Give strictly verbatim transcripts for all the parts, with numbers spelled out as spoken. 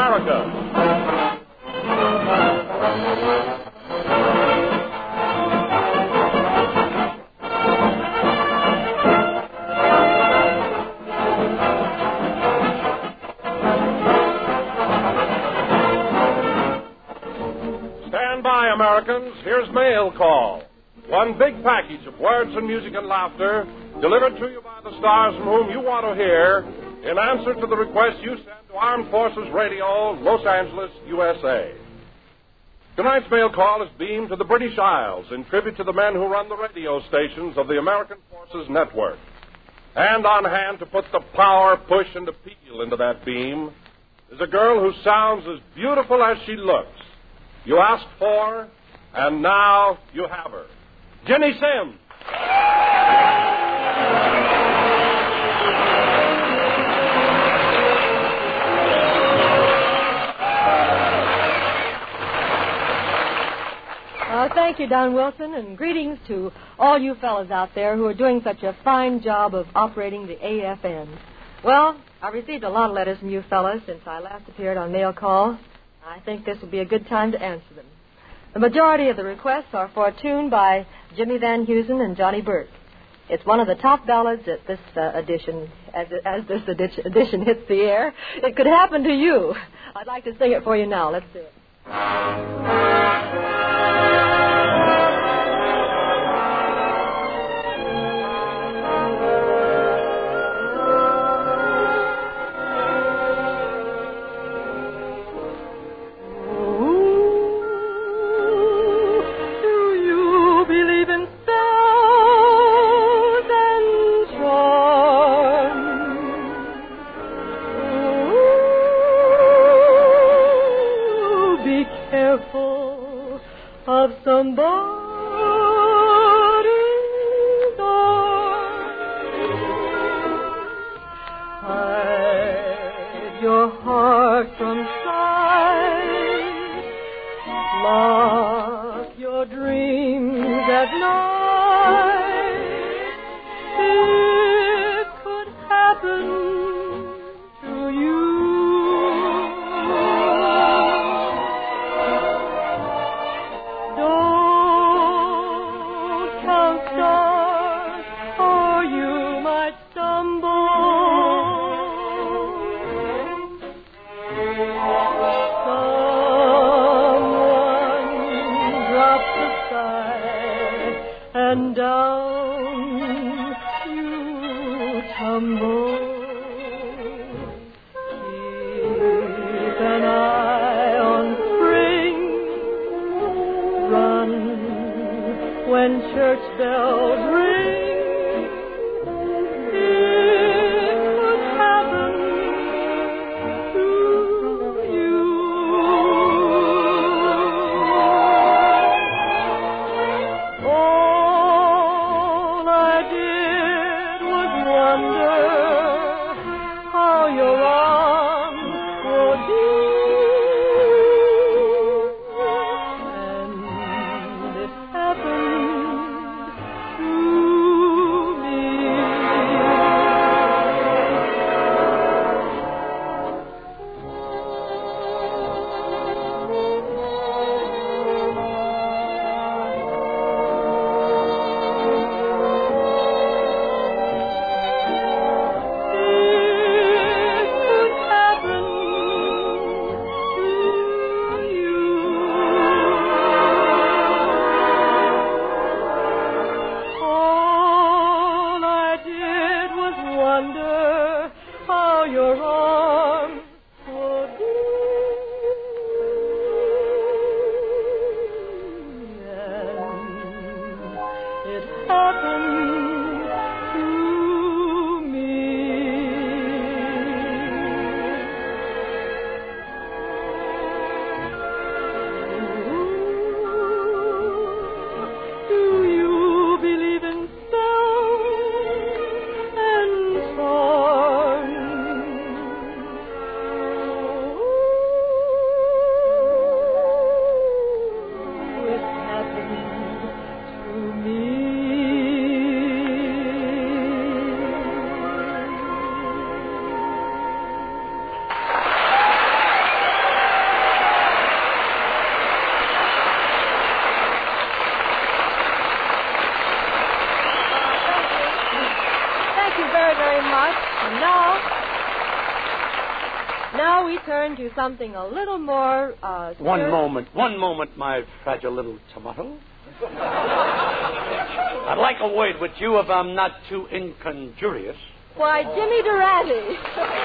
America. Stand by, Americans. Here's Mail Call. One big package of words and music and laughter delivered to you by the stars from whom you want to hear in answer to the request you send to Armed Forces Radio, Los Angeles, U S A. Tonight's Mail Call is beamed to the British Isles in tribute to the men who run the radio stations of the American Forces Network. And on hand to put the power, push, and appeal into that beam is a girl who sounds as beautiful as she looks. You asked for, and now you have her. Ginny Simms. Uh, thank you, Don Wilson, and greetings to all you fellas out there who are doing such a fine job of operating the A F N. Well, I've received a lot of letters from you fellas since I last appeared on Mail Call. I think this will be a good time to answer them. The majority of the requests are for a tune by Jimmy Van Heusen and Johnny Burke. It's one of the top ballads at this uh, edition, as, as this edition, edition hits the air. It could happen to you. I'd like to sing it for you now. Let's do it. Somebody's arms. Hide your heart from sight. Lock your dreams at night. It could happen to you. And down you tumble. Keep an eye on spring. Run when church bells ring. It could happen to you. And now, now we turn to something a little more... Uh, one moment, one moment, my fragile little tomato. I'd like a word with you if I'm not too inconjurious. Why, Jimmy Durante.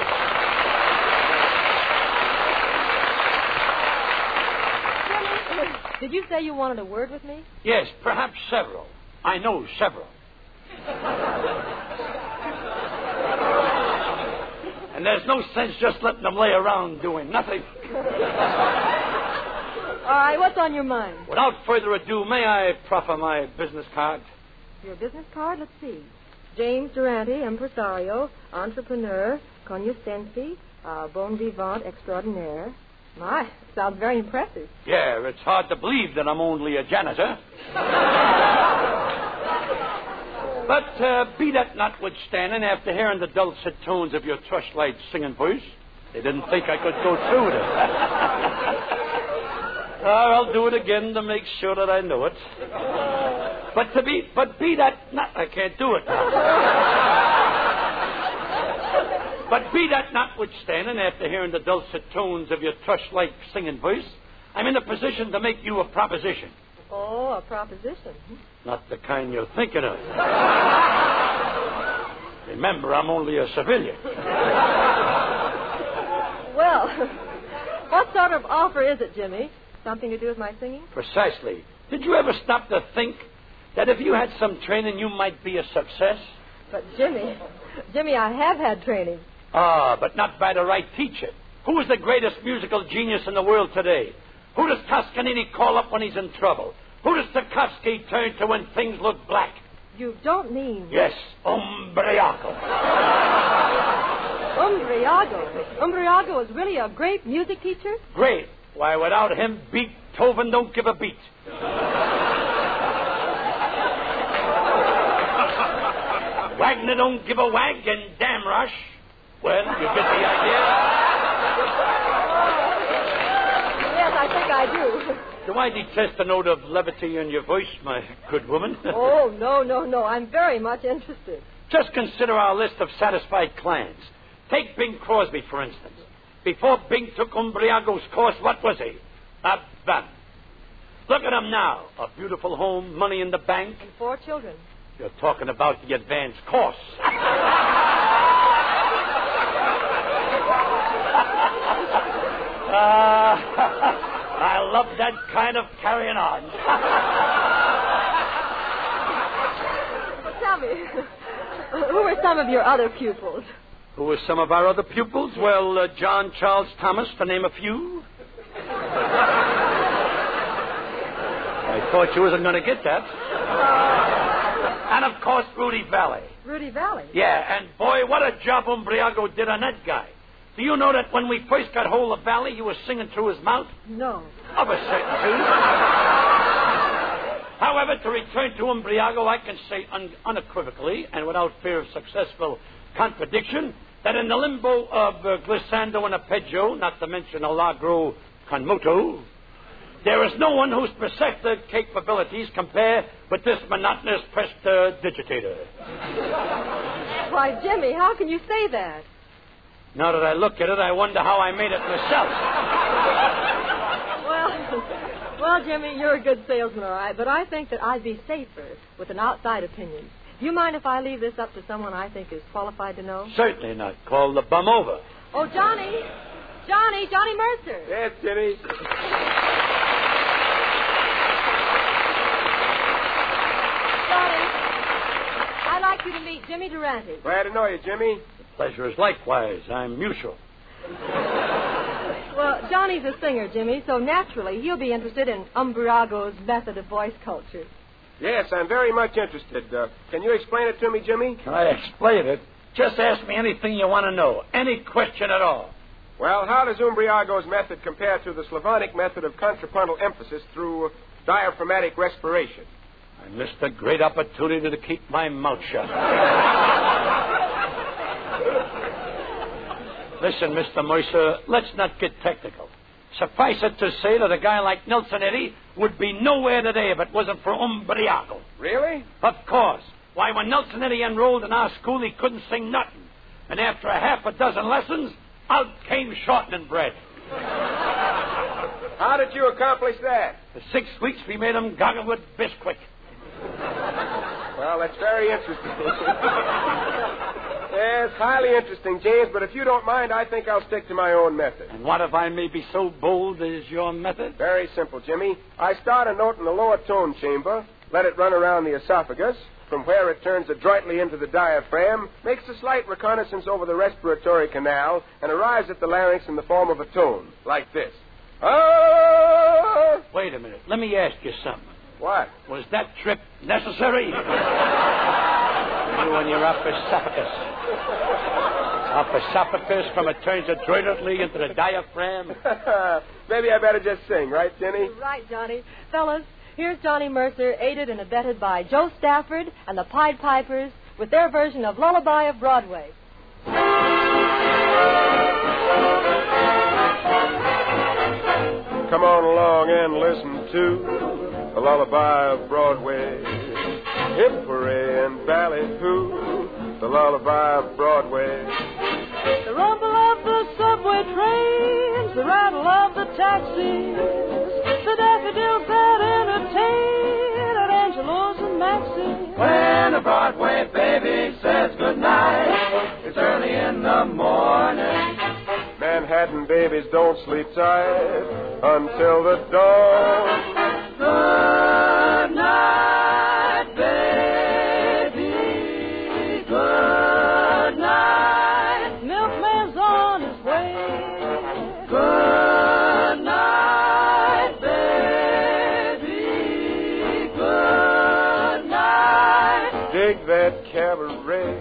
Jimmy, did you say you wanted a word with me? Yes, perhaps several. I know several. And there's no sense just letting them lay around doing nothing. All right, what's on your mind? Without further ado, may I proffer my business card? Your business card? Let's see. James Durante, impresario, entrepreneur, cognoscensi, uh, bon vivant extraordinaire. My, sounds very impressive. Yeah, it's hard to believe that I'm only a janitor. But uh, be that notwithstanding, after hearing the dulcet tones of your Thrushlight singing voice, they didn't think I could go through with it. uh, I'll do it again to make sure that I know it. But to be, but be that not, I can't do it now. But be that notwithstanding, after hearing the dulcet tones of your Thrushlight singing voice, I'm in a position to make you a proposition. Oh, a proposition. Not the kind you're thinking of. Remember, I'm only a civilian. Well, what sort of offer is it, Jimmy? Something to do with my singing? Precisely. Did you ever stop to think that if you had some training, you might be a success? But, Jimmy, Jimmy, I have had training. Ah, but not by the right teacher. Who is the greatest musical genius in the world today? Who does Toscanini call up when he's in trouble? Who does Tchaikovsky turn to when things look black? You don't mean... Yes, Umbriaco. Umbriago? Umbriago is really a great music teacher? Great. Why, without him, Beethoven don't give a beat. Wagner don't give a wag, and damn rush. Well, you get the idea? Yes, I think I do. Do I detest a note of levity in your voice, my good woman? Oh, no, no, no. I'm very much interested. Just consider our list of satisfied clients. Take Bing Crosby, for instance. Before Bing took Umbriago's course, what was he? A bum. Look at him now. A beautiful home, money in the bank. And four children. You're talking about the advanced course. uh, I love that kind of carrying on. Well, tell me, who were some of your other pupils? Who were some of our other pupils? Well, uh, John Charles Thomas, to name a few. I thought you wasn't going to get that. And, of course, Rudy Valley. Rudy Valley? Yeah, and, boy, what a job Umbriago did on that guy. Do you know that when we first got hold of Valley, he was singing through his mouth? No. Of a certain tune. However, to return to Umbriago, I can say un- unequivocally and without fear of successful contradiction that in the limbo of uh, glissando and arpeggio, not to mention allegro con moto, there is no one whose perceptive capabilities compare with this monotonous prestidigitator. Why, Jimmy, how can you say that? Now that I look at it, I wonder how I made it myself. Well, well, Jimmy, you're a good salesman, all right, but I think that I'd be safer with an outside opinion. Do you mind if I leave this up to someone I think is qualified to know? Certainly not. Call the bum over. Oh, Johnny. Johnny, Johnny Mercer. Yes, Jimmy. Johnny, I'd like you to meet Jimmy Durante. Glad to know you, Jimmy. The pleasure is likewise. I'm mutual. Well, Johnny's a singer, Jimmy, so naturally he'll be interested in Umbriago's method of voice culture. Yes, I'm very much interested. Uh, can you explain it to me, Jimmy? Can I explain it? Just ask me anything you want to know. Any question at all. Well, how does Umbriago's method compare to the Slavonic method of contrapuntal emphasis through diaphragmatic respiration? I missed a great opportunity to keep my mouth shut. Listen, Mister Mercer, let's not get technical. Suffice it to say that a guy like Nelson Eddy would be nowhere today if it wasn't for Umbriago. Really? Of course. Why, when Nelson Eddy enrolled in our school, he couldn't sing nothing. And after a half a dozen lessons, out came shortening bread. How did you accomplish that? For six weeks, we made him goggle with Bisquick. Well, that's very interesting. Yes, highly interesting, James, but if you don't mind, I think I'll stick to my own method. And what if I may be so bold as your method? Very simple, Jimmy. I start a note in the lower tone chamber, let it run around the esophagus, from where it turns adroitly into the diaphragm, makes a slight reconnaissance over the respiratory canal, and arrives at the larynx in the form of a tone, like this. Ah! Wait a minute. Let me ask you something. What? Was that trip necessary? You and your upper esophagus. Upper esophagus from it turns adroitly into the diaphragm. Maybe I better just sing, right, Jenny? Right, Johnny. Fellas, here's Johnny Mercer, aided and abetted by Joe Stafford and the Pied Pipers with their version of Lullaby of Broadway. Come on along and listen to the Lullaby of Broadway. Hip hooray and ballyhoo, the Lullaby of Broadway. The rumble of the subway trains, the rattle of the taxis, the daffodils that entertain at Angelo's and Maxie's. When a Broadway baby says goodnight, it's early in the morning. Manhattan babies don't sleep tight until the dawn. Good night, baby. Good night. Milkman's on his way. Good night, baby. Good night. Dig that cabaret.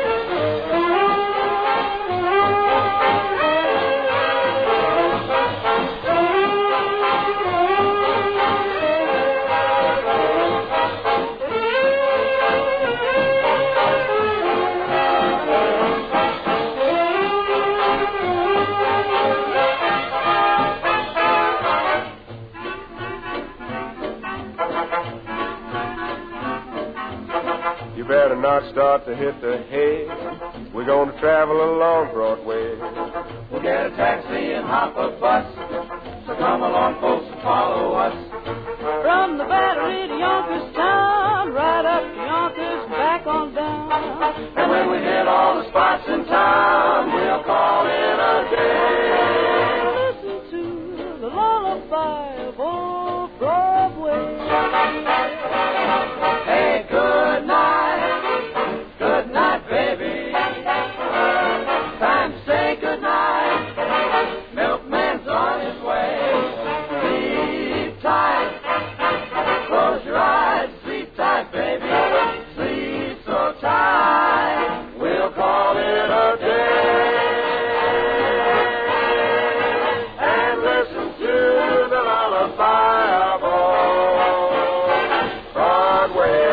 You better not start to hit the hay. We're going to travel along Broadway. We'll get a taxi and hop a bus. So come along, folks, and follow us. From the Battery to Yonkers-town, right up to Yonkers and back on down. And when we hit all the spots in town, we'll call it a day. Listen to the lullaby of old Broadway. Hey, good night. Good night, baby. Time to say good night. Milkman's on his way. Sleep tight. Close your eyes. Sleep tight, baby. Sleep so tight. We'll call it a day. And listen to the lullaby of old Broadway.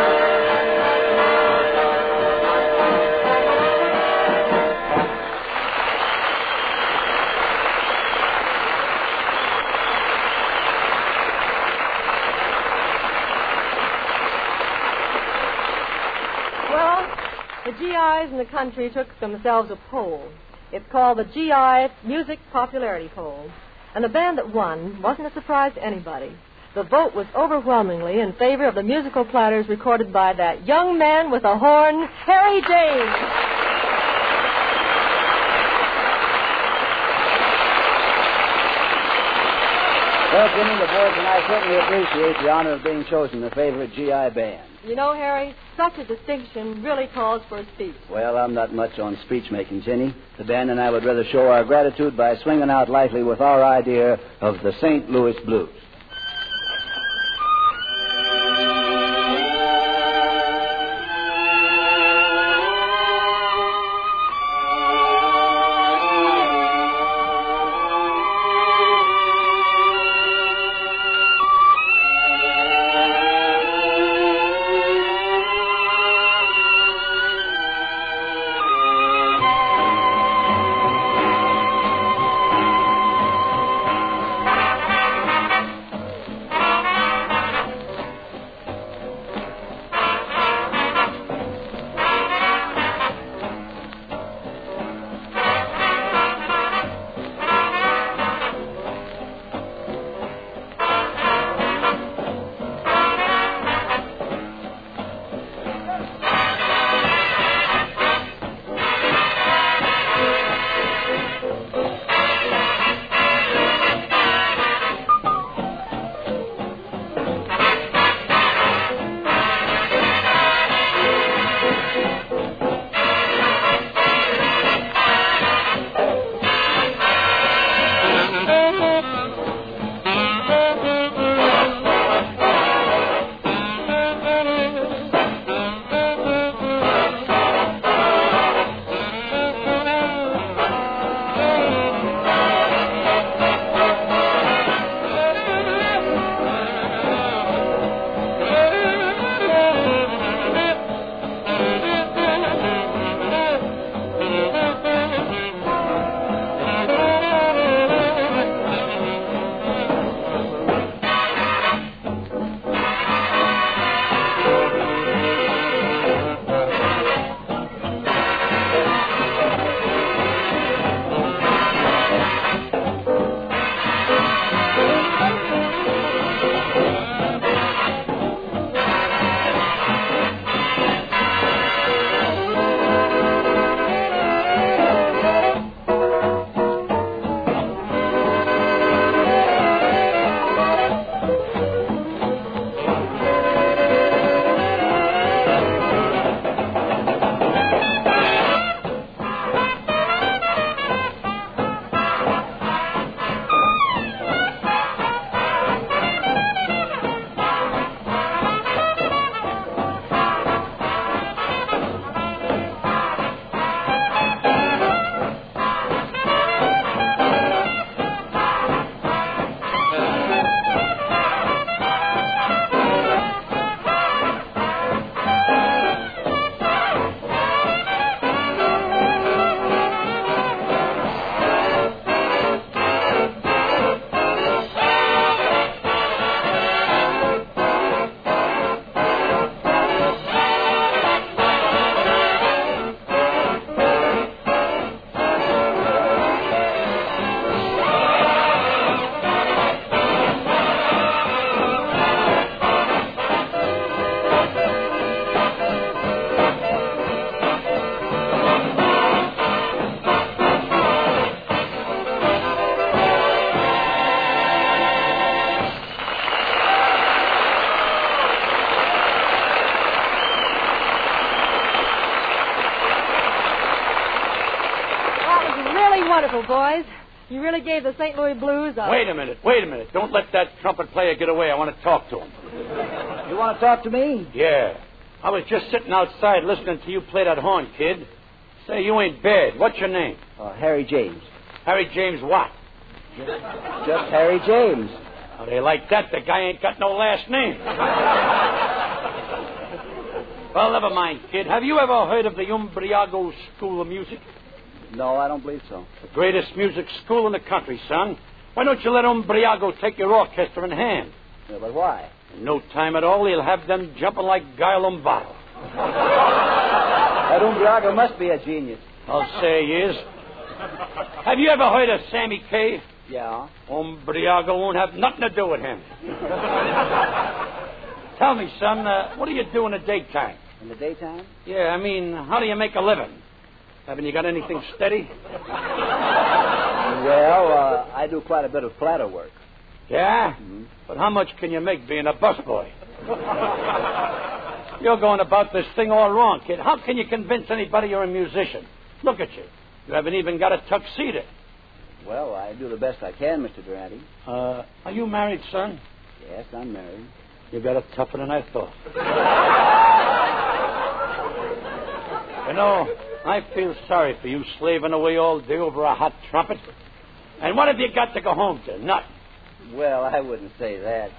Well, the G Is in the country took themselves a poll. It's called the G I Music Popularity Poll. And the band that won wasn't a surprise to anybody. The vote was overwhelmingly in favor of the musical platters recorded by that young man with a horn, Harry James. Well, Jimmy, the boys and I certainly appreciate the honor of being chosen the favorite G I band. You know, Harry, such a distinction really calls for a speech. Well, I'm not much on speech-making, Jenny. The band and I would rather show our gratitude by swinging out lightly with our idea of the Saint Louis Blues. wonderful, boys. You really gave the Saint Louis Blues a... Wait a minute, wait a minute. Don't let that trumpet player get away. I want to talk to him. You want to talk to me? Yeah. I was just sitting outside listening to you play that horn, kid. Say, you ain't bad. What's your name? Uh, Harry James. Harry James what? Just, just Harry James. Oh, they like that. The guy ain't got no last name. Well, never mind, kid. Have you ever heard of the Umbriago School of Music? No, I don't believe so. The greatest music school in the country, son. Why don't you let Umbriago take your orchestra in hand? Yeah, but why? In no time at all, he'll have them jumping like Guy Lombardo. That Umbriago must be a genius. I'll say he is. Have you ever heard of Sammy Kaye? Yeah. Umbriago won't have nothing to do with him. Tell me, son, uh, what do you do in the daytime? In the daytime? Yeah, I mean, how do you make a living? Haven't you got anything steady? Well, uh, I do quite a bit of platter work. Yeah? Mm-hmm. But how much can you make being a busboy? You're going about this thing all wrong, kid. How can you convince anybody you're a musician? Look at you. You haven't even got a tuxedo. Well, I do the best I can, Mister Durante. Uh, are you married, son? Yes, I'm married. You got it tougher than I thought. You know, I feel sorry for you slaving away all day over a hot trumpet. And what have you got to go home to? Nothing. Well, I wouldn't say that.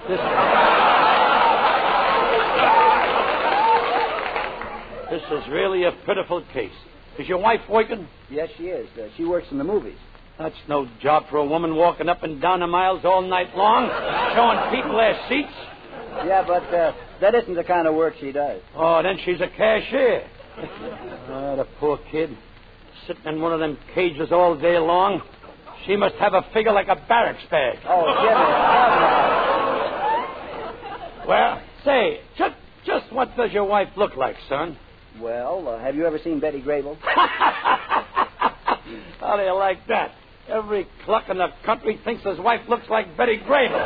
This, this is really a pitiful case. Is your wife working? Yes, she is. Uh, she works in the movies. That's no job for a woman walking up and down the miles all night long, showing people their seats. Yeah, but uh, that isn't the kind of work she does. Oh, then she's a cashier. Oh, the poor kid. Sitting in one of them cages all day long. She must have a figure like a barracks bag. Oh, Jimmy. Well, say, just, just what does your wife look like, son? Well, uh, have you ever seen Betty Grable? How do you like that? Every cluck in the country thinks his wife looks like Betty Grable.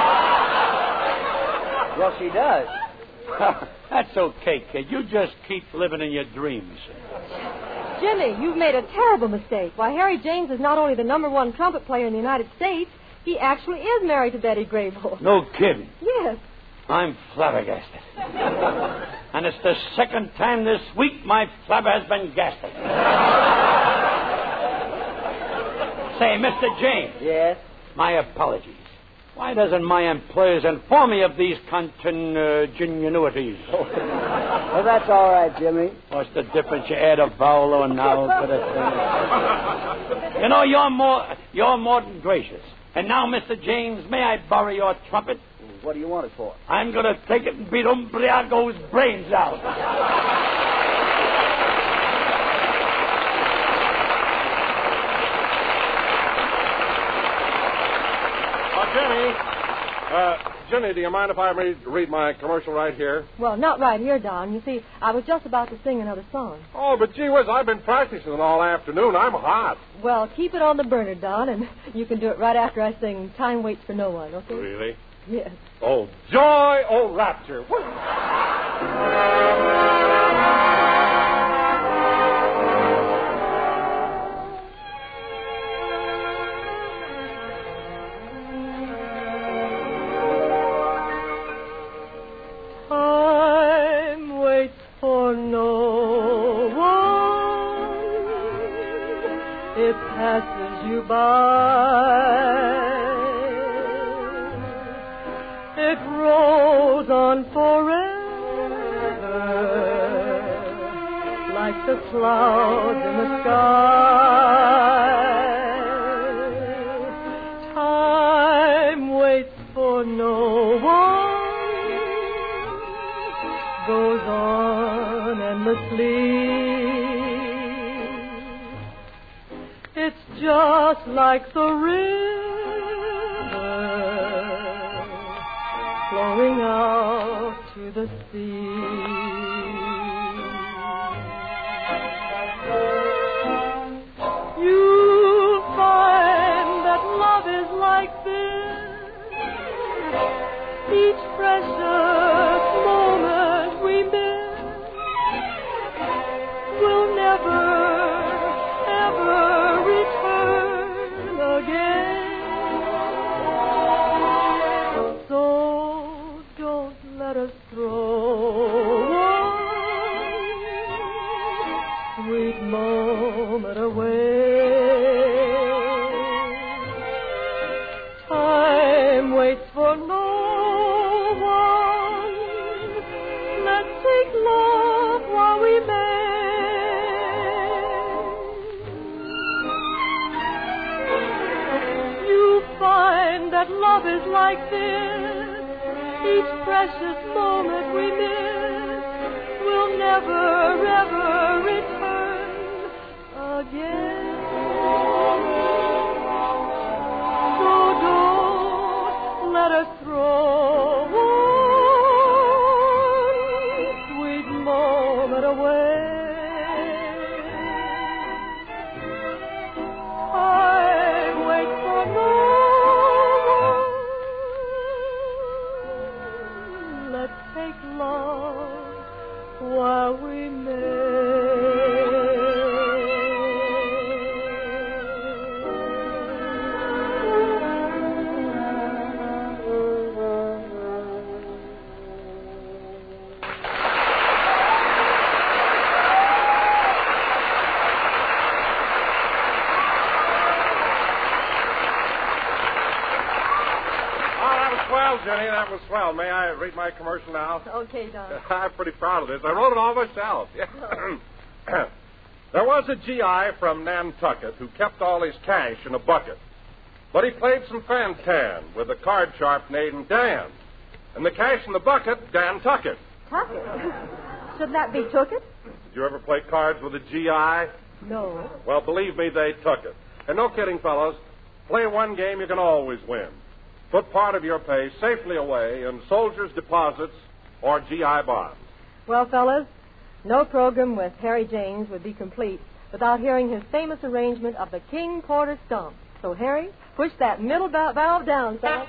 Well, she does. That's okay, kid. You just keep living in your dreams. Jimmy, you've made a terrible mistake. Why, Harry James is not only the number one trumpet player in the United States, he actually is married to Betty Grable. No kidding. Yes. I'm flabbergasted. And it's the second time this week my flabber has been gasted. Say, Mister James. Yes? My apologies. Why doesn't my employers inform me of these contingencies? Oh. Well, that's all right, Jimmy. What's the difference? You add a vowel or an owl to the thing. You know, you're more, you're more than gracious. And now, Mister James, may I borrow your trumpet? What do you want it for? I'm going to take it and beat Umbriago's brains out. Jenny, uh, Jenny, do you mind if I read, read my commercial right here? Well, not right here, Don. You see, I was just about to sing another song. Oh, but gee whiz, I've been practicing all afternoon. I'm hot. Well, keep it on the burner, Don, and you can do it right after I sing Time Waits for No One, okay? Really? Yes. Oh, joy, oh, rapture. Passes you by. It rolls on forever, like the clouds in the sky. Time waits for no one, goes on endlessly. It's just like the river flowing out to the sea. You'll find that love is like this. Each precious moment we miss will never ever return. take love while we may. You find that love is like this. Each precious moment we miss will never, ever return again. So don't let us throw one sweet moment away. I wait for no one. Let's take love while we Jenny, that was swell. May I read my commercial now? Okay, Don. I'm pretty proud of this. I wrote it all myself. Yeah. There was a G I from Nantucket who kept all his cash in a bucket. But he played some fan-tan with a card sharp named Dan. And the cash in the bucket, Dan took it. Took it? Shouldn't that be took it? Did you ever play cards with a G I? No. Well, believe me, they took it. And no kidding, fellows. Play one game, you can always win. Put part of your pay safely away in soldiers' deposits or G I bonds. Well, fellas, no program with Harry James would be complete without hearing his famous arrangement of the King Porter Stomp. So, Harry, push that middle valve down, fella.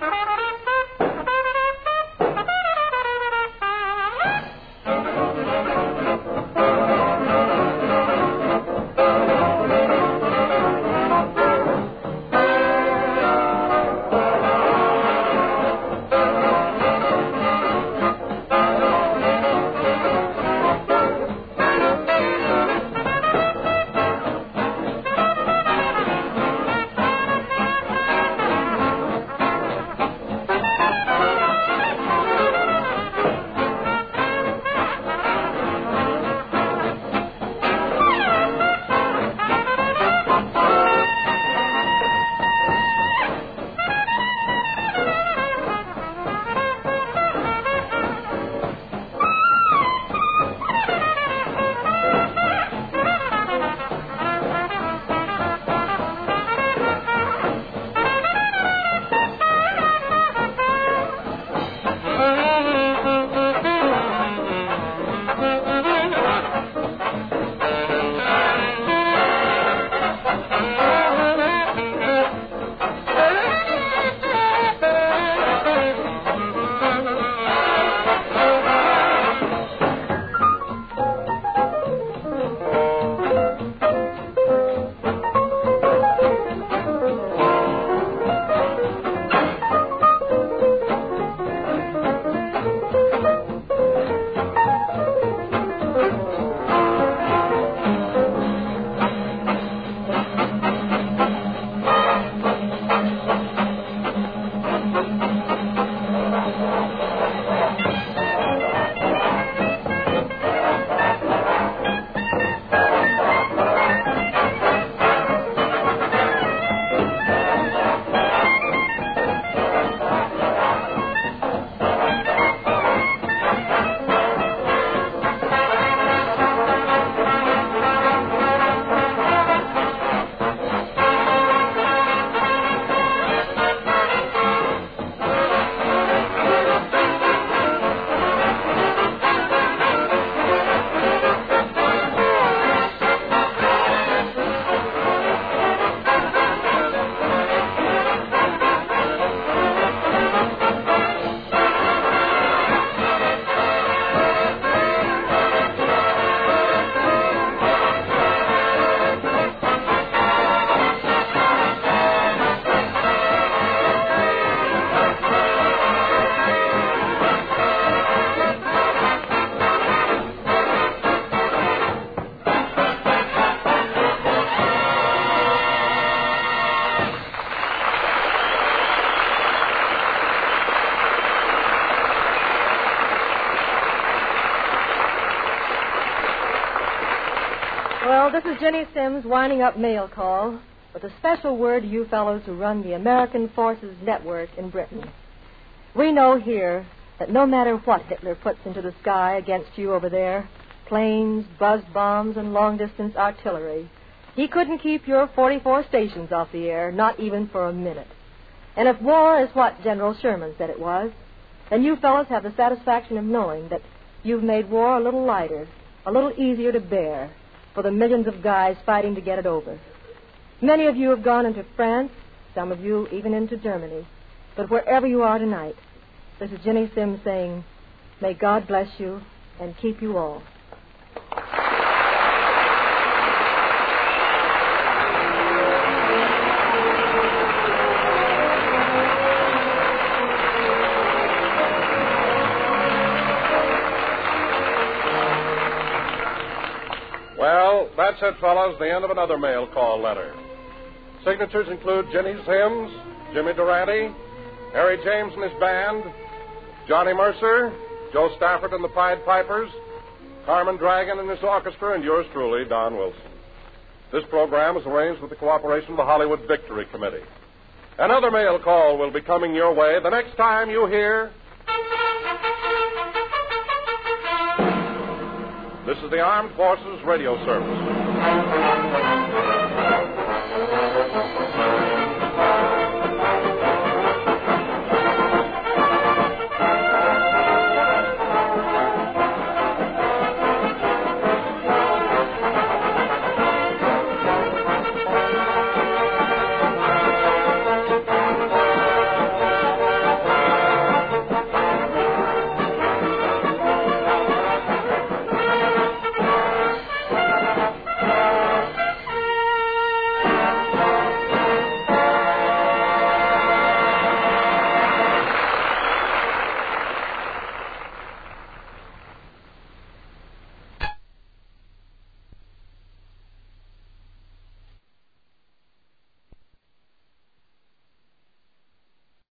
Well, this is Jenny Sims winding up mail call with a special word to you fellows who run the American Forces Network in Britain. We know here that no matter what Hitler puts into the sky against you over there, planes, buzz bombs, and long-distance artillery, he couldn't keep your forty-four stations off the air, not even for a minute. And if war is what General Sherman said it was, then you fellows have the satisfaction of knowing that you've made war a little lighter, a little easier to bear for the millions of guys fighting to get it over. Many of you have gone into France, some of you even into Germany. But wherever you are tonight, this is Jenny Sims saying, may God bless you and keep you all. Well, that's it, fellas. The end of another mail call letter. Signatures include Jenny Sims, Jimmy Durante, Harry James and his band, Johnny Mercer, Joe Stafford and the Pied Pipers, Carmen Dragon and his orchestra, and yours truly, Don Wilson. This program is arranged with the cooperation of the Hollywood Victory Committee. Another mail call will be coming your way the next time you hear... This is the Armed Forces Radio Service.